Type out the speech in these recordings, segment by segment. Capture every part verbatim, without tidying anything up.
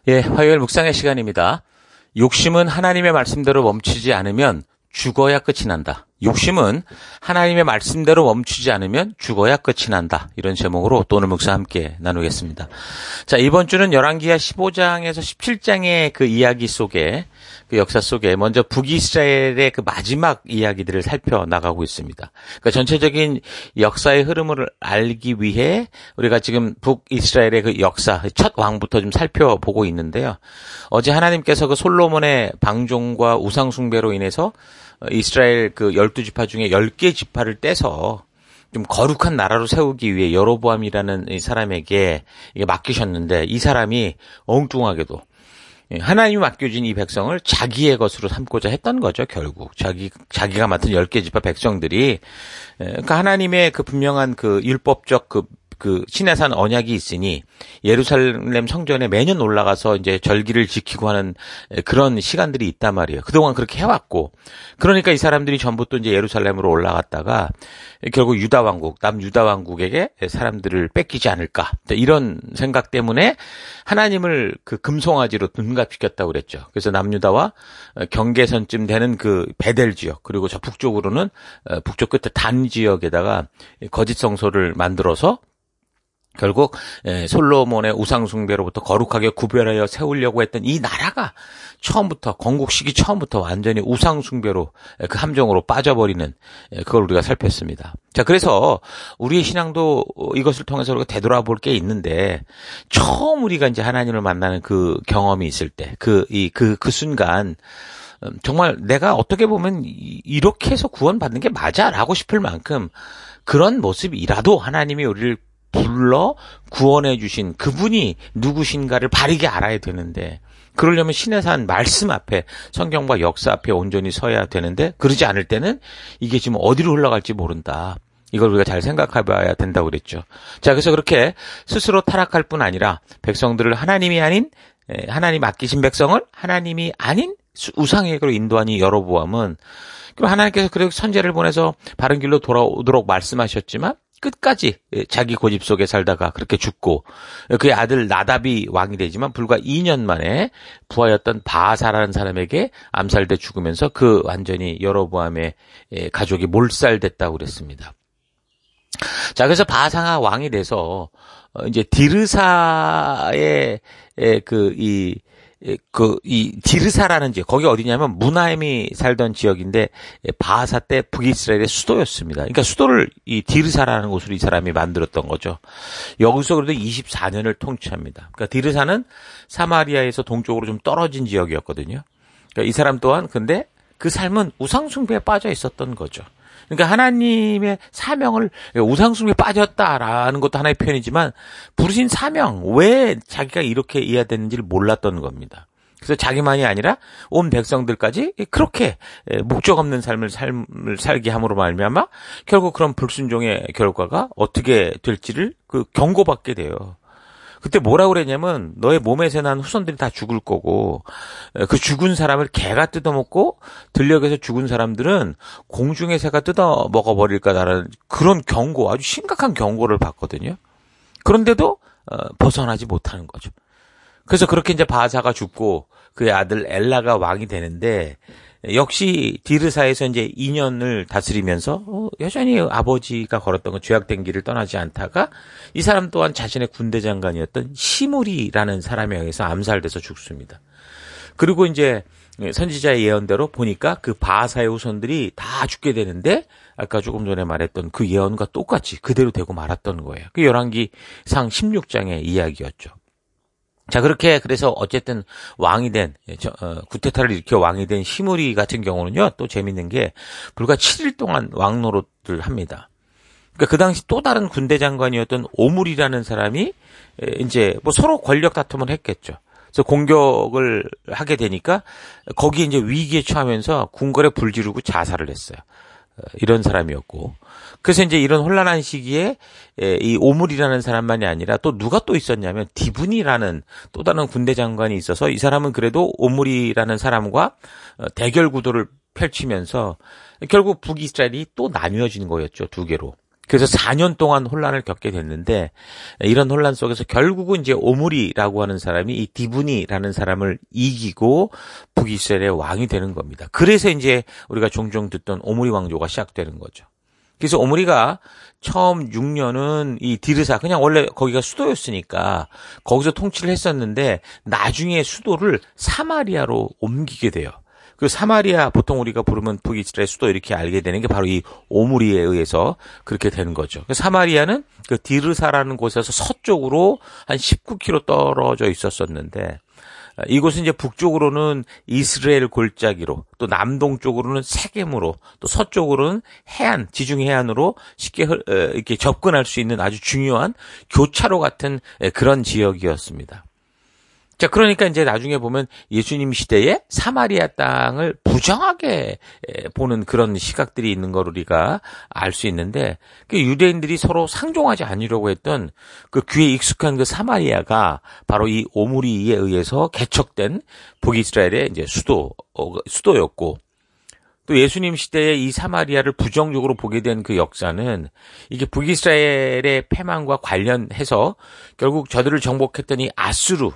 예, 화요일 묵상의 시간입니다. 욕심은 하나님의 말씀대로 멈추지 않으면 죽어야 끝이 난다. 욕심은 하나님의 말씀대로 멈추지 않으면 죽어야 끝이 난다. 이런 제목으로 또 오늘 묵상 함께 나누겠습니다. 자, 이번 주는 열왕기하 십오 장에서 십칠 장의 그 이야기 속에, 그 역사 속에 먼저 북이스라엘의 그 마지막 이야기들을 살펴나가고 있습니다. 그러니까 전체적인 역사의 흐름을 알기 위해 우리가 지금 북이스라엘의 그 역사, 첫 왕부터 좀 살펴보고 있는데요. 어제 하나님께서 그 솔로몬의 방종과 우상 숭배로 인해서 이스라엘 그 열두 지파 중에 열 개 지파를 떼서 좀 거룩한 나라로 세우기 위해 여로보암이라는 이 사람에게 이게 맡기셨는데, 이 사람이 엉뚱하게도 하나님이 맡겨진 이 백성을 자기의 것으로 삼고자 했던 거죠. 결국 자기 자기가 맡은 열 개 지파 백성들이, 그러니까 하나님의 그 분명한 그 율법적 그 그 시내산 언약이 있으니 예루살렘 성전에 매년 올라가서 이제 절기를 지키고 하는 그런 시간들이 있단 말이에요. 그동안 그렇게 해왔고, 그러니까 이 사람들이 전부 또 이제 예루살렘으로 올라갔다가 결국 유다 왕국, 남유다 왕국에게 사람들을 뺏기지 않을까, 이런 생각 때문에 하나님을 그 금송아지로 둔갑시켰다고 그랬죠. 그래서 남유다와 경계선쯤 되는 그 베델 지역, 그리고 저 북쪽으로는 북쪽 끝에 단 지역에다가 거짓 성소를 만들어서 결국 솔로몬의 우상숭배로부터 거룩하게 구별하여 세우려고 했던 이 나라가 처음부터, 건국 시기 처음부터 완전히 우상숭배로 그 함정으로 빠져버리는, 그걸 우리가 살폈습니다. 자, 그래서 우리의 신앙도 이것을 통해서 우리가 되돌아볼 게 있는데, 처음 우리가 이제 하나님을 만나는 그 경험이 있을 때, 그, 이, 그, 그 순간, 정말 내가 어떻게 보면 이렇게 해서 구원받는 게 맞아라고 싶을 만큼 그런 모습이라도 하나님이 우리를 불러 구원해 주신 그분이 누구신가를 바르게 알아야 되는데, 그러려면 시내산 말씀 앞에, 성경과 역사 앞에 온전히 서야 되는데, 그러지 않을 때는 이게 지금 어디로 흘러갈지 모른다. 이걸 우리가 잘 생각해 봐야 된다고 그랬죠. 자, 그래서 그렇게 스스로 타락할 뿐 아니라 백성들을 하나님이 아닌, 하나님 맡기신 백성을 하나님이 아닌 우상에게로 인도하니 여로보암은, 그럼 하나님께서 그래도 선제를 보내서 바른 길로 돌아오도록 말씀하셨지만 끝까지 자기 고집 속에 살다가 그렇게 죽고, 그의 아들 나답이 왕이 되지만 불과 이 년 만에 부하였던 바아사라는 사람에게 암살돼 죽으면서 그 완전히 여로보암의 가족이 몰살됐다고 그랬습니다. 자, 그래서 바아사가 왕이 돼서 이제 디르사의 그 이 그, 이, 디르사라는 지역, 거기 어디냐면 무나임이 살던 지역인데, 바하사 때 북이스라엘의 수도였습니다. 그러니까 수도를 이 디르사라는 곳으로 이 사람이 만들었던 거죠. 여기서 그래도 이십사 년을 통치합니다. 그러니까 디르사는 사마리아에서 동쪽으로 좀 떨어진 지역이었거든요. 그러니까 이 사람 또한, 근데 그 삶은 우상숭배에 빠져 있었던 거죠. 그러니까 하나님의 사명을, 우상숭배에 빠졌다라는 것도 하나의 표현이지만, 부르신 사명, 왜 자기가 이렇게 해야 되는지를 몰랐던 겁니다. 그래서 자기만이 아니라 온 백성들까지 그렇게 목적 없는 삶을, 삶을 살게 함으로 말미암아 결국 그런 불순종의 결과가 어떻게 될지를 그 경고받게 돼요. 그때 뭐라고 그랬냐면, 너의 몸에서 난 후손들이 다 죽을 거고, 그 죽은 사람을 개가 뜯어먹고 들녘에서 죽은 사람들은 공중의 새가 뜯어 먹어버릴 거다라는 그런 경고, 아주 심각한 경고를 받거든요. 그런데도 어, 벗어나지 못하는 거죠. 그래서 그렇게 이제 바하사가 죽고 그의 아들 엘라가 왕이 되는데, 역시 디르사에서 이제 이 년을 다스리면서 어, 여전히 아버지가 걸었던 그 죄악된 길을 떠나지 않다가, 이 사람 또한 자신의 군대 장관이었던 시므리라는 사람에 의해서 암살돼서 죽습니다. 그리고 이제 선지자의 예언대로 보니까 그 바하사의 후손들이 다 죽게 되는데, 아까 조금 전에 말했던 그 예언과 똑같이 그대로 되고 말았던 거예요. 그 열왕기상 십육 장의 이야기였죠. 자, 그렇게 그래서 어쨌든 왕이 된, 어, 구테타를 일으켜 왕이 된 시므리 같은 경우는요, 또 재밌는 게 불과 칠 일 동안 왕 노릇을 합니다. 그러니까 그 당시 또 다른 군대 장관이었던 오므리라는 사람이 이제 뭐 서로 권력 다툼을 했겠죠. 그래서 공격을 하게 되니까 거기에 이제 위기에 처하면서 궁궐에 불 지르고 자살을 했어요. 이런 사람이었고, 그래서 이제 이런 혼란한 시기에 이 오므리라는 사람만이 아니라 또 누가 또 있었냐면 디분이라는 또 다른 군대 장관이 있어서, 이 사람은 그래도 오므리라는 사람과 대결 구도를 펼치면서 결국 북이스라엘이 또 나뉘어진 거였죠, 두 개로. 그래서 사 년 동안 혼란을 겪게 됐는데 이런 혼란 속에서 결국은 이제 오므리라고 하는 사람이 이 디브니라는 사람을 이기고 북이스라엘의 왕이 되는 겁니다. 그래서 이제 우리가 종종 듣던 오므리 왕조가 시작되는 거죠. 그래서 오므리가 처음 육 년은 이 디르사, 그냥 원래 거기가 수도였으니까 거기서 통치를 했었는데 나중에 수도를 사마리아로 옮기게 돼요. 그 사마리아, 보통 우리가 부르면 북이스라엘 수도 이렇게 알게 되는 게 바로 이 오므리에 의해서 그렇게 되는 거죠. 사마리아는 그 디르사라는 곳에서 서쪽으로 한 십구 킬로미터 떨어져 있었었는데 이곳은 이제 북쪽으로는 이스라엘 골짜기로, 또 남동쪽으로는 세겜으로, 또 서쪽으로는 해안, 지중 해안으로 쉽게 이렇게 접근할 수 있는 아주 중요한 교차로 같은 그런 지역이었습니다. 자, 그러니까 이제 나중에 보면 예수님 시대에 사마리아 땅을 부정하게 보는 그런 시각들이 있는 걸 우리가 알 수 있는데, 그 유대인들이 서로 상종하지 않으려고 했던 그 귀에 익숙한 그 사마리아가 바로 이 오므리에 의해서 개척된 북이스라엘의 이제 수도, 어, 수도였고, 또 예수님 시대에 이 사마리아를 부정적으로 보게 된 그 역사는 이게 북이스라엘의 패망과 관련해서 결국 저들을 정복했던 이 아수르,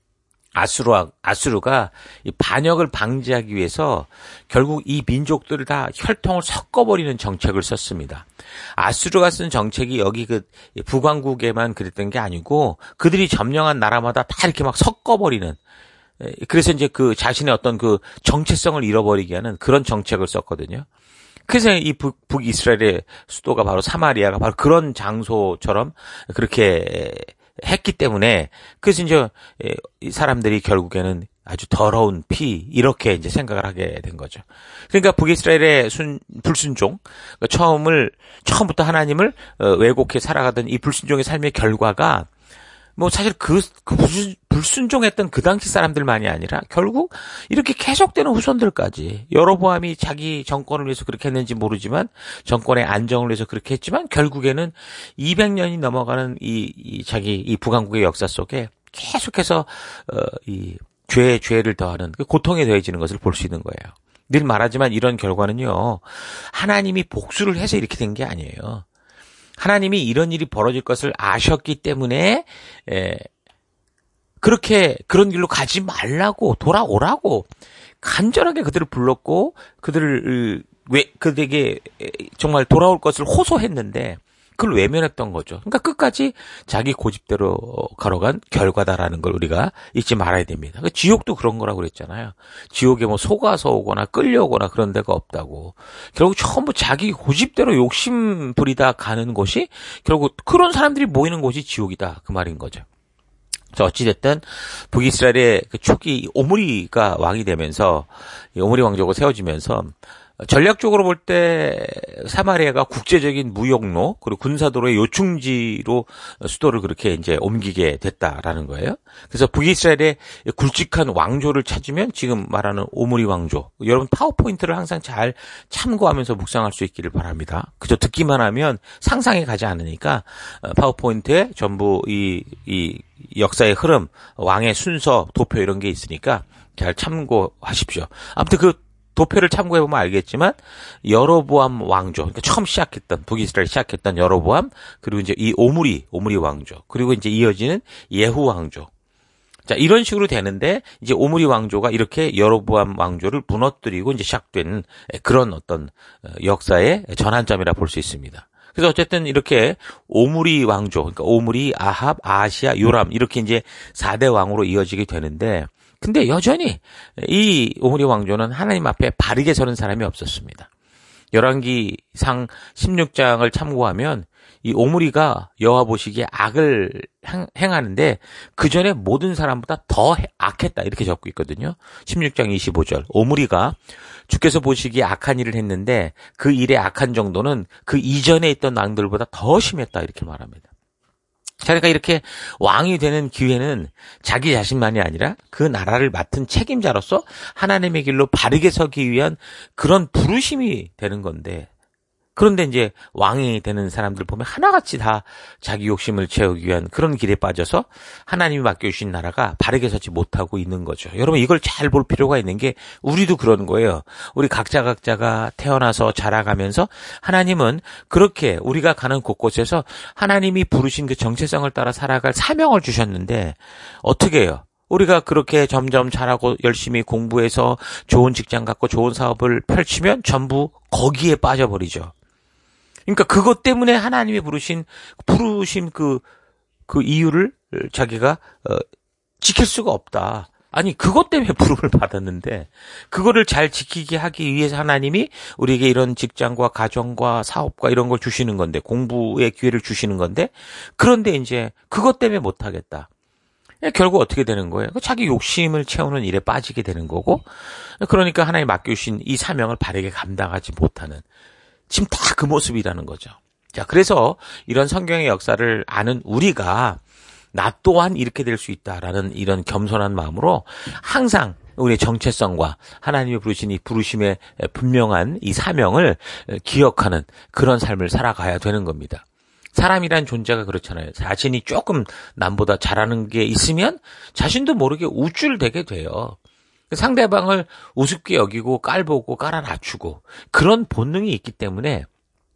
아수르, 아수르가 이 반역을 방지하기 위해서 결국 이 민족들을 다 혈통을 섞어버리는 정책을 썼습니다. 아수르가 쓴 정책이 여기 그 북왕국에만 그랬던 게 아니고 그들이 점령한 나라마다 다 이렇게 막 섞어버리는, 그래서 이제 그 자신의 어떤 그 정체성을 잃어버리게 하는 그런 정책을 썼거든요. 그래서 이 북, 북이스라엘의 수도가 바로 사마리아가 바로 그런 장소처럼 그렇게 했기 때문에, 그래서 이제 사람들이 결국에는 아주 더러운 피, 이렇게 이제 생각을 하게 된 거죠. 그러니까 북이스라엘의 순, 불순종, 처음을, 처음부터 하나님을 왜곡해 살아가던 이 불순종의 삶의 결과가 뭐 사실 그, 그 불순, 불순종했던 그 당시 사람들만이 아니라 결국 이렇게 계속되는 후손들까지, 여로보암이 자기 정권을 위해서 그렇게 했는지 모르지만 정권의 안정을 위해서 그렇게 했지만 결국에는 이백 년이 넘어가는 이, 이 자기 이 북왕국의 역사 속에 계속해서 어, 이 죄에 죄를 더하는 그 고통에 더해지는 것을 볼 수 있는 거예요. 늘 말하지만 이런 결과는요, 하나님이 복수를 해서 이렇게 된 게 아니에요. 하나님이 이런 일이 벌어질 것을 아셨기 때문에 에, 그렇게 그런 길로 가지 말라고, 돌아오라고 간절하게 그들을 불렀고 그들을 왜 그들에게 정말 돌아올 것을 호소했는데 그걸 외면했던 거죠. 그러니까 끝까지 자기 고집대로 걸어간 결과다라는 걸 우리가 잊지 말아야 됩니다. 그러니까 지옥도 그런 거라고 그랬잖아요. 지옥에 뭐 속아서 오거나 끌려오거나 그런 데가 없다고. 결국 전부 자기 고집대로 욕심 부리다 가는 곳이, 결국 그런 사람들이 모이는 곳이 지옥이다, 그 말인 거죠. 자, 어찌됐든 북이스라엘의 그 초기 오므리가 왕이 되면서, 이 오므리 왕조가 세워지면서 전략적으로 볼 때 사마리아가 국제적인 무역로 그리고 군사도로의 요충지로 수도를 그렇게 이제 옮기게 됐다라는 거예요. 그래서 북이스라엘의 굵직한 왕조를 찾으면 지금 말하는 오므리 왕조, 여러분 파워포인트를 항상 잘 참고하면서 묵상할 수 있기를 바랍니다. 그저 듣기만 하면 상상이 가지 않으니까 파워포인트에 전부 이, 이 역사의 흐름, 왕의 순서, 도표 이런 게 있으니까 잘 참고하십시오. 아무튼 그 도표를 참고해보면 알겠지만 여로보암 왕조, 그러니까 처음 시작했던, 북이스라엘 시작했던 여로보암, 그리고 이제 이 오므리, 오므리 왕조, 그리고 이제 이어지는 예후 왕조. 자, 이런 식으로 되는데 이제 오므리 왕조가 이렇게 여로보암 왕조를 무너뜨리고 이제 시작된 그런 어떤 역사의 전환점이라 볼 수 있습니다. 그래서 어쨌든 이렇게 오므리 왕조, 그러니까 오므리, 아합, 아하시아, 요람, 이렇게 이제 사 대 왕으로 이어지게 되는데, 근데 여전히 이 오므리 왕조는 하나님 앞에 바르게 서는 사람이 없었습니다. 열왕기상 십육 장을 참고하면 이 오므리가 여호와 보시기에 악을 행하는데 그 전에 모든 사람보다 더 악했다, 이렇게 적고 있거든요. 십육 장 이십오 절. 오므리가 주께서 보시기에 악한 일을 했는데 그 일의 악한 정도는 그 이전에 있던 왕들보다 더 심했다, 이렇게 말합니다. 자, 그러니까 이렇게 왕이 되는 기회는 자기 자신만이 아니라 그 나라를 맡은 책임자로서 하나님의 길로 바르게 서기 위한 그런 부르심이 되는 건데, 그런데 이제 왕이 되는 사람들 보면 하나같이 다 자기 욕심을 채우기 위한 그런 길에 빠져서 하나님이 맡겨주신 나라가 바르게 서지 못하고 있는 거죠. 여러분 이걸 잘 볼 필요가 있는 게 우리도 그런 거예요. 우리 각자 각자가 태어나서 자라가면서 하나님은 그렇게 우리가 가는 곳곳에서 하나님이 부르신 그 정체성을 따라 살아갈 사명을 주셨는데 어떻게 해요? 우리가 그렇게 점점 잘하고 열심히 공부해서 좋은 직장 갖고 좋은 사업을 펼치면 전부 거기에 빠져버리죠. 그러니까 그것 때문에 하나님이 부르신, 부르신 그, 그 이유를 자기가, 어, 지킬 수가 없다. 아니, 그것 때문에 부름을 받았는데, 그거를 잘 지키게 하기 위해서 하나님이 우리에게 이런 직장과 가정과 사업과 이런 걸 주시는 건데, 공부의 기회를 주시는 건데, 그런데 이제 그것 때문에 못하겠다. 결국 어떻게 되는 거예요? 자기 욕심을 채우는 일에 빠지게 되는 거고, 그러니까 하나님 맡겨주신 이 사명을 바르게 감당하지 못하는, 지금 다 그 모습이라는 거죠. 자, 그래서 이런 성경의 역사를 아는 우리가 나 또한 이렇게 될 수 있다라는 이런 겸손한 마음으로 항상 우리의 정체성과 하나님이 부르신 이 부르심의 분명한 이 사명을 기억하는 그런 삶을 살아가야 되는 겁니다. 사람이란 존재가 그렇잖아요. 자신이 조금 남보다 잘하는 게 있으면 자신도 모르게 우쭐대게 돼요. 상대방을 우습게 여기고 깔보고 깔아 낮추고 그런 본능이 있기 때문에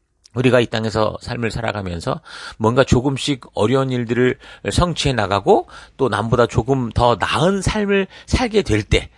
우리가 이 땅에서 삶을 살아가면서 뭔가 조금씩 어려운 일들을 성취해 나가고 또 남보다 조금 더 나은 삶을 살게 될 때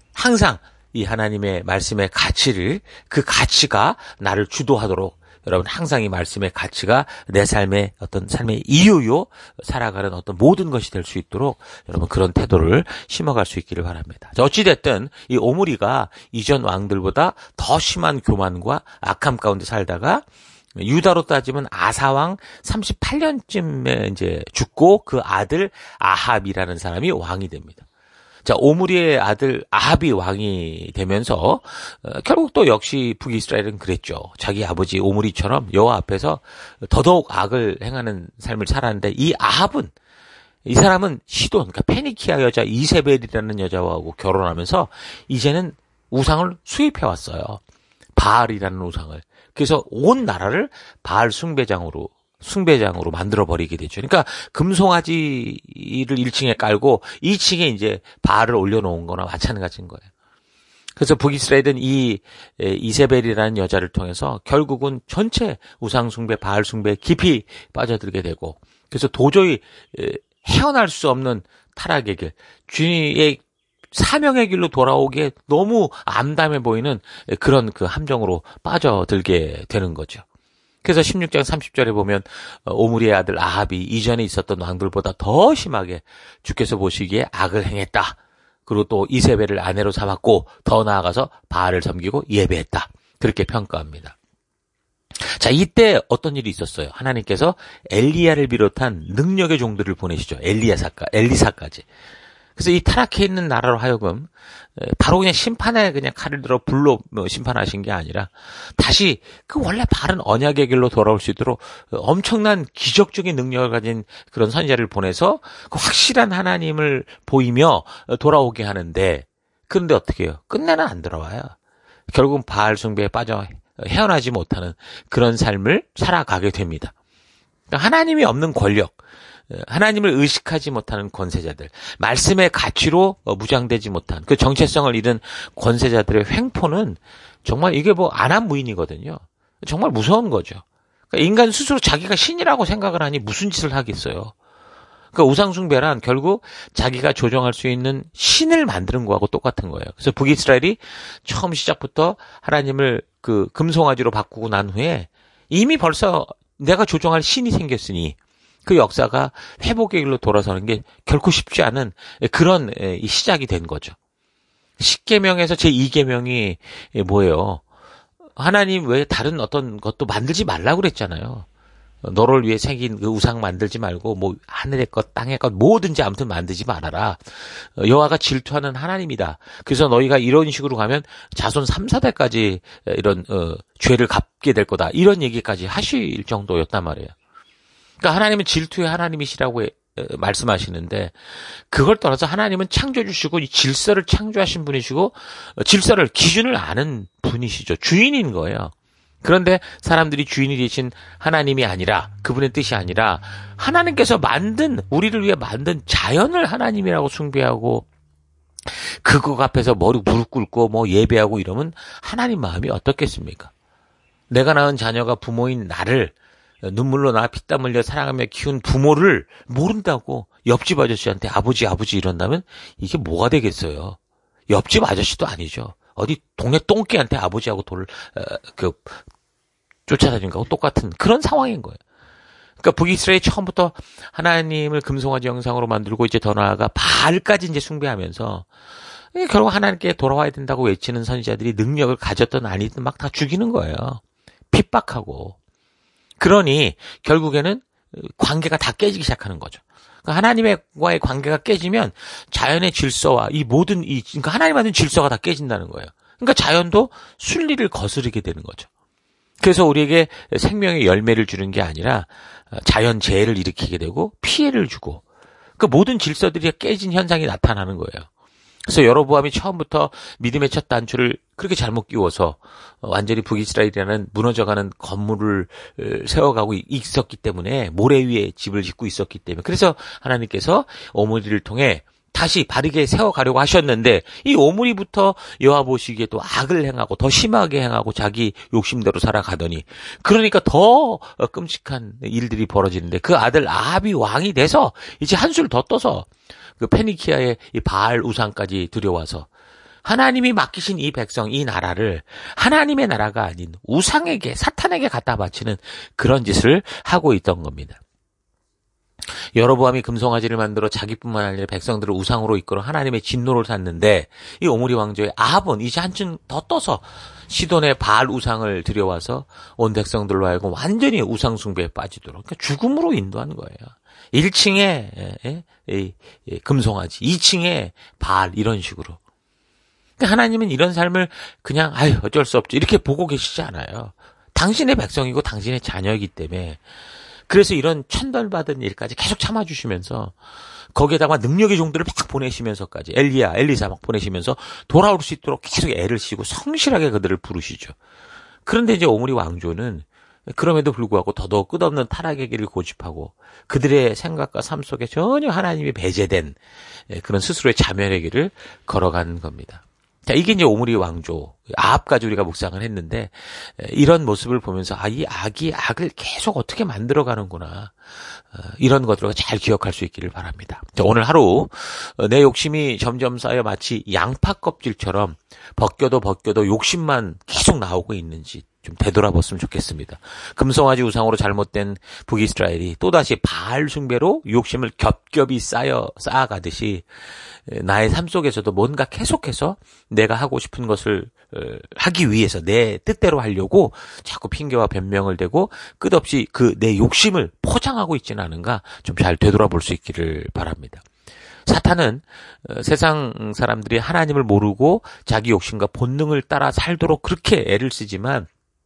항상 이 하나님의 말씀의 가치를 그 가치가 나를 주도하도록 여러분 항상 이 말씀의 가치가 내 삶의 어떤 삶의 이유요 살아가는 어떤 모든 것이 될 수 있도록 여러분 그런 태도를 심어갈 수 있기를 바랍니다. 어찌됐든 이 오므리가 이전 왕들보다 더 심한 교만과 악함 가운데 살다가 유다로 따지면 아사왕 삼십팔 년쯤에 이제 죽고 그 아들 아합이라는 사람이 왕이 됩니다. 자, 오므리의 아들 아합이 왕이 되면서 어, 결국 또 역시 북이스라엘은 그랬죠. 자기 아버지 오므리처럼 여호와 앞에서 더더욱 악을 행하는 삶을 살았는데 이 아합은 이 사람은 시돈, 그러니까 페니키아 여자 이세벨이라는 여자하고 결혼하면서 이제는 우상을 수입해 왔어요. 바알이라는 우상을. 그래서 온 나라를 바알 숭배장으로 숭배장으로 만들어버리게 되죠. 그러니까 금송아지를 일 층에 깔고 이 층에 이제 바알을 올려놓은 거나 마찬가지인 거예요. 그래서 북이스라엘은 이 이세벨이라는 여자를 통해서 결국은 전체 우상숭배, 바알 숭배에 깊이 빠져들게 되고 그래서 도저히 헤어날 수 없는 타락의 길, 주님의 사명의 길로 돌아오기에 너무 암담해 보이는 그런 그 함정으로 빠져들게 되는 거죠. 그래서 십육 장 삼십 절에 보면 오므리의 아들 아합이 이전에 있었던 왕들보다 더 심하게 주께서 보시기에 악을 행했다. 그리고 또 이세벨을 아내로 삼았고 더 나아가서 바알을 섬기고 예배했다. 그렇게 평가합니다. 자, 이때 어떤 일이 있었어요? 하나님께서 엘리야를 비롯한 능력의 종들을 보내시죠. 엘리야사까, 엘리사까지. 그래서 이 타락해 있는 나라로 하여금 바로 그냥 심판에 그냥 칼을 들어 불로 심판하신 게 아니라 다시 그 원래 바른 언약의 길로 돌아올 수 있도록 엄청난 기적적인 능력을 가진 그런 선지자를 보내서 그 확실한 하나님을 보이며 돌아오게 하는데 그런데 어떻게 해요? 끝내는 안 돌아와요. 결국은 바알 숭배에 빠져 헤어나지 못하는 그런 삶을 살아가게 됩니다. 그러니까 하나님이 없는 권력, 하나님을 의식하지 못하는 권세자들, 말씀의 가치로 무장되지 못한 그 정체성을 잃은 권세자들의 횡포는 정말 이게 뭐 안한무인이거든요. 정말 무서운 거죠. 그러니까 인간 스스로 자기가 신이라고 생각을 하니 무슨 짓을 하겠어요. 그러니까 우상숭배란 결국 자기가 조정할 수 있는 신을 만드는 거하고 똑같은 거예요. 그래서 북이스라엘이 처음 시작부터 하나님을 그 금송아지로 바꾸고 난 후에 이미 벌써 내가 조정할 신이 생겼으니 그 역사가 회복의 길로 돌아서는 게 결코 쉽지 않은 그런 시작이 된 거죠. 십계명에서 제이 계명이 뭐예요? 하나님 외에 다른 어떤 것도 만들지 말라고 그랬잖아요. 너를 위해 새긴 그 우상 만들지 말고 뭐 하늘의 것, 땅의 것 뭐든지 아무튼 만들지 말아라. 여호와가 질투하는 하나님이다. 그래서 너희가 이런 식으로 가면 자손 삼, 사 대까지 이런 어, 죄를 갚게 될 거다. 이런 얘기까지 하실 정도였단 말이에요. 그러니까 하나님은 질투의 하나님이시라고 말씀하시는데 그걸 떠나서 하나님은 창조주시고 이 질서를 창조하신 분이시고 질서를 기준을 아는 분이시죠. 주인인 거예요. 그런데 사람들이 주인이 되신 하나님이 아니라, 그분의 뜻이 아니라 하나님께서 만든, 우리를 위해 만든 자연을 하나님이라고 숭배하고 그거 앞에서 머리 무릎 꿇고 뭐 예배하고 이러면 하나님 마음이 어떻겠습니까? 내가 낳은 자녀가 부모인 나를, 눈물로 나 피땀 흘려 사랑하며 키운 부모를 모른다고 옆집 아저씨한테 아버지 아버지 이런다면 이게 뭐가 되겠어요? 옆집 아저씨도 아니죠. 어디 동네 똥개한테 아버지하고 돌을 어, 그 쫓아다니는 거하고 똑같은 그런 상황인 거예요. 그러니까 북이스라엘이 처음부터 하나님을 금송아지 형상으로 만들고 이제 더 나아가 바알까지 이제 숭배하면서 결국 하나님께 돌아와야 된다고 외치는 선지자들이 능력을 가졌든 아니든 막 다 죽이는 거예요. 핍박하고. 그러니 결국에는 관계가 다 깨지기 시작하는 거죠. 그러니까 하나님과의 관계가 깨지면 자연의 질서와 이 모든 이 그러니까 하나님 만든 질서가 다 깨진다는 거예요. 그러니까 자연도 순리를 거스르게 되는 거죠. 그래서 우리에게 생명의 열매를 주는 게 아니라 자연 재해를 일으키게 되고 피해를 주고 그 모든 질서들이 깨진 현상이 나타나는 거예요. 그래서 여로보암이 처음부터 믿음의 첫 단추를 그렇게 잘못 끼워서 완전히 북이스라엘이라는 무너져가는 건물을 세워가고 있었기 때문에 모래 위에 집을 짓고 있었기 때문에 그래서 하나님께서 오므리를 통해 다시 바르게 세워가려고 하셨는데 이 오므리부터 여호와 보시기에 또 악을 행하고 더 심하게 행하고 자기 욕심대로 살아가더니 그러니까 더 끔찍한 일들이 벌어지는데 그 아들 아합이 왕이 돼서 이제 한술 더 떠서 그 페니키아의 이 바알 우상까지 들여와서 하나님이 맡기신 이 백성, 이 나라를 하나님의 나라가 아닌 우상에게, 사탄에게 갖다 바치는 그런 짓을 하고 있던 겁니다. 여로보암이 금송아지를 만들어 자기뿐만 아니라 백성들을 우상으로 이끌어 하나님의 진노를 샀는데 이 오므리 왕조의 아합은 이제 한층 더 떠서 시돈의 바알 우상을 들여와서 온 백성들로 하여금 완전히 우상 숭배에 빠지도록 그러니까 죽음으로 인도하는 거예요. 일 층에 예, 예, 예, 금송아지, 이 층에 바알 이런 식으로. 그러니까 하나님은 이런 삶을 그냥 아유 어쩔 수 없죠 이렇게 보고 계시지 않아요. 당신의 백성이고 당신의 자녀이기 때문에 그래서 이런 천벌받은 일까지 계속 참아주시면서 거기에다가 능력의 종들을 막 보내시면서까지 엘리야, 엘리사 막 보내시면서 돌아올 수 있도록 계속 애를 쓰고 성실하게 그들을 부르시죠. 그런데 이제 오므리 왕조는 그럼에도 불구하고 더더욱 끝없는 타락의 길을 고집하고 그들의 생각과 삶 속에 전혀 하나님이 배제된 그런 스스로의 자멸의 길을 걸어간 겁니다. 자, 이게 이제 오므리 왕조, 아합까지 우리가 묵상을 했는데 이런 모습을 보면서 아, 이 악이 악을 계속 어떻게 만들어가는구나. 이런 것들을 잘 기억할 수 있기를 바랍니다. 자, 오늘 하루 내 욕심이 점점 쌓여 마치 양파 껍질처럼 벗겨도 벗겨도 욕심만 계속 나오고 있는지 좀 되돌아봤으면 좋겠습니다. 금송아지 우상으로 잘못된 북이스라엘이 또다시 바알 숭배로 욕심을 겹겹이 쌓여 쌓아가듯이 나의 삶 속에서도 뭔가 계속해서 내가 하고 싶은 것을 하기 위해서 내 뜻대로 하려고 자꾸 핑계와 변명을 대고 끝없이 그 내 욕심을 포장하고 있지는 않은가 좀 잘 되돌아볼 수 있기를 바랍니다. 사탄은 세상 사람들이 하나님을 모르고 자기 욕심과 본능을 따라 살도록 그렇게 애를 쓰지만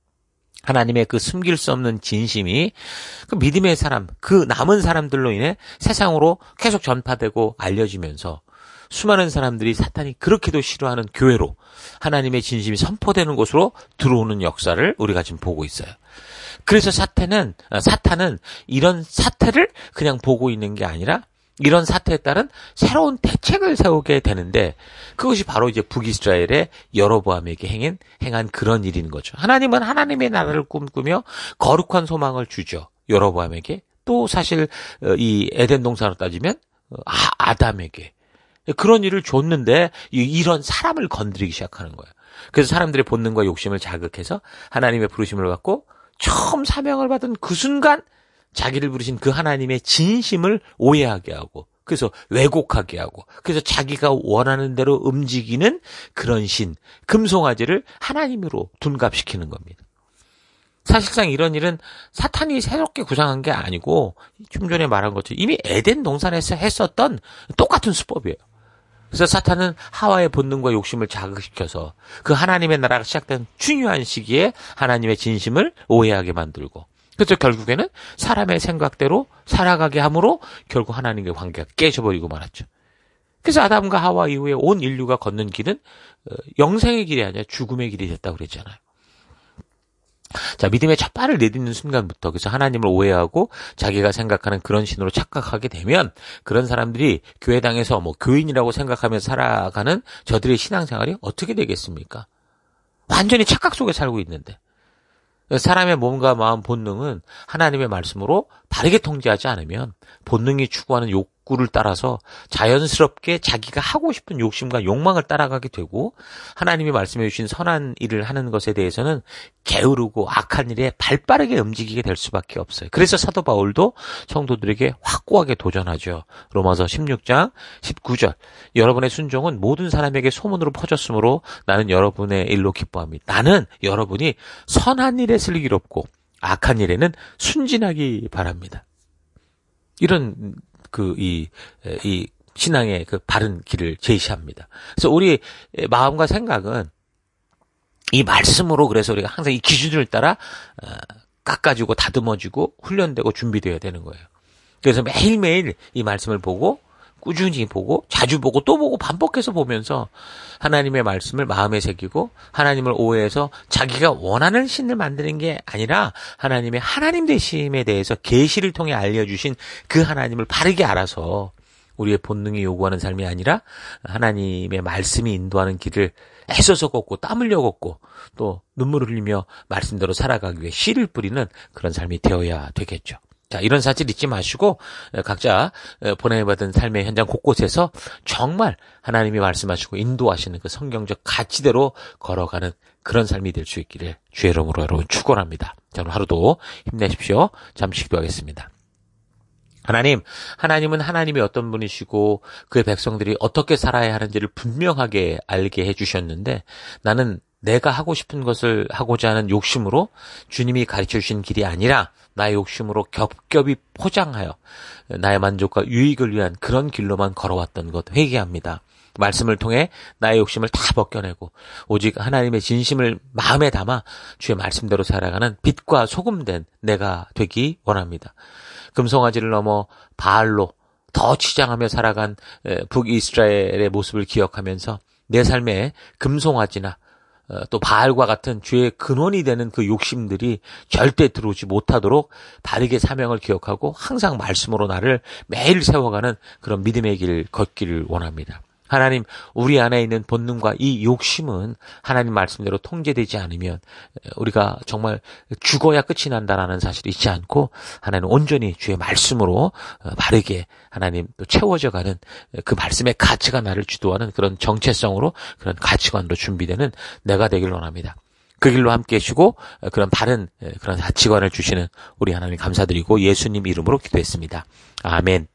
하나님의 그 숨길 수 없는 진심이 그 믿음의 사람, 그 남은 사람들로 인해 세상으로 계속 전파되고 알려지면서 수많은 사람들이 사탄이 그렇게도 싫어하는 교회로 하나님의 진심이 선포되는 곳으로 들어오는 역사를 우리가 지금 보고 있어요. 그래서 사탄은, 사탄은 이런 사태를 그냥 보고 있는 게 아니라 이런 사태에 따른 새로운 대책을 세우게 되는데 그것이 바로 이제 북이스라엘의 여로보암에게 행한, 행한 그런 일인 거죠. 하나님은 하나님의 나라를 꿈꾸며 거룩한 소망을 주죠. 여로보암에게 또 사실 이 에덴 동산으로 따지면 아, 아담에게 그런 일을 줬는데 이런 사람을 건드리기 시작하는 거예요. 그래서 사람들의 본능과 욕심을 자극해서 하나님의 부르심을 받고 처음 사명을 받은 그 순간 자기를 부르신 그 하나님의 진심을 오해하게 하고 그래서 왜곡하게 하고 그래서 자기가 원하는 대로 움직이는 그런 신, 금송아지를 하나님으로 둔갑시키는 겁니다. 사실상 이런 일은 사탄이 새롭게 구상한 게 아니고 좀 전에 말한 것처럼 이미 에덴 동산에서 했었던 똑같은 수법이에요. 그래서 사탄은 하와의 본능과 욕심을 자극시켜서 그 하나님의 나라가 시작된 중요한 시기에 하나님의 진심을 오해하게 만들고 그래서 결국에는 사람의 생각대로 살아가게 함으로 결국 하나님과의 관계가 깨져버리고 말았죠. 그래서 아담과 하와 이후에 온 인류가 걷는 길은 영생의 길이 아니라 죽음의 길이 됐다고 그랬잖아요. 자, 믿음의 첫 발을 내딛는 순간부터 그래서 하나님을 오해하고 자기가 생각하는 그런 신으로 착각하게 되면 그런 사람들이 교회당에서 뭐 교인이라고 생각하면서 살아가는 저들의 신앙생활이 어떻게 되겠습니까? 완전히 착각 속에 살고 있는데. 사람의 몸과 마음 본능은 하나님의 말씀으로 바르게 통제하지 않으면 본능이 추구하는 욕구를 따라서 자연스럽게 자기가 하고 싶은 욕심과 욕망을 따라가게 되고 하나님이 말씀해 주신 선한 일을 하는 것에 대해서는 게으르고 악한 일에 발빠르게 움직이게 될 수밖에 없어요. 그래서 사도 바울도 성도들에게 확고하게 도전하죠. 로마서 십육 장 십구 절 여러분의 순종은 모든 사람에게 소문으로 퍼졌으므로 나는 여러분의 일로 기뻐합니다. 나는 여러분이 선한 일에 슬기롭고 악한 일에는 순진하기 바랍니다. 이런 그 이 이 신앙의 그 바른 길을 제시합니다. 그래서 우리 마음과 생각은 이 말씀으로 그래서 우리가 항상 이 기준을 따라 깎아지고 다듬어지고 훈련되고 준비되어야 되는 거예요. 그래서 매일매일 이 말씀을 보고 꾸준히 보고 자주 보고 또 보고 반복해서 보면서 하나님의 말씀을 마음에 새기고 하나님을 오해해서 자기가 원하는 신을 만드는 게 아니라 하나님의 하나님 되심에 대해서 계시를 통해 알려주신 그 하나님을 바르게 알아서 우리의 본능이 요구하는 삶이 아니라 하나님의 말씀이 인도하는 길을 애써서 걷고 땀 흘려 걷고 또 눈물을 흘리며 말씀대로 살아가기 위해 씨를 뿌리는 그런 삶이 되어야 되겠죠. 자, 이런 사실 잊지 마시고 각자 보내받은 삶의 현장 곳곳에서 정말 하나님이 말씀하시고 인도하시는 그 성경적 가치대로 걸어가는 그런 삶이 될 수 있기를 주의 이름으로 여러분 축원합니다. 자, 오늘 하루도 힘내십시오. 잠시 기도하겠습니다. 하나님, 하나님은 하나님이 어떤 분이시고 그의 백성들이 어떻게 살아야 하는지를 분명하게 알게 해주셨는데 나는 내가 하고 싶은 것을 하고자 하는 욕심으로 주님이 가르쳐 주신 길이 아니라 나의 욕심으로 겹겹이 포장하여 나의 만족과 유익을 위한 그런 길로만 걸어왔던 것 회개합니다. 말씀을 통해 나의 욕심을 다 벗겨내고 오직 하나님의 진심을 마음에 담아 주의 말씀대로 살아가는 빛과 소금된 내가 되기 원합니다. 금송아지를 넘어 바알로 더 치장하며 살아간 북이스라엘의 모습을 기억하면서 내 삶에 금송아지나 또 바알과 같은 죄의 근원이 되는 그 욕심들이 절대 들어오지 못하도록 바르게 사명을 기억하고 항상 말씀으로 나를 매일 세워가는 그런 믿음의 길 걷기를 원합니다. 하나님, 우리 안에 있는 본능과 이 욕심은 하나님 말씀대로 통제되지 않으면 우리가 정말 죽어야 끝이 난다라는 사실을 잊지 않고 하나님 온전히 주의 말씀으로 바르게 하나님 또 채워져가는 그 말씀의 가치가 나를 주도하는 그런 정체성으로 그런 가치관으로 준비되는 내가 되길 원합니다. 그 길로 함께 해주시고 그런 바른 그런 가치관을 주시는 우리 하나님 감사드리고 예수님 이름으로 기도했습니다. 아멘.